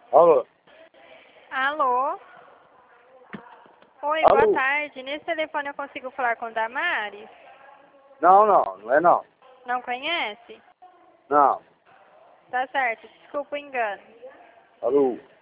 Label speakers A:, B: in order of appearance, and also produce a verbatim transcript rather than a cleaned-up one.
A: Alô?
B: Alô? Oi,
A: Alô?
B: boa tarde. Nesse telefone eu consigo falar com Damares?
A: Não, não, não é não.
B: Não conhece?
A: Não.
B: Tá certo, desculpa o engano.
A: Alô?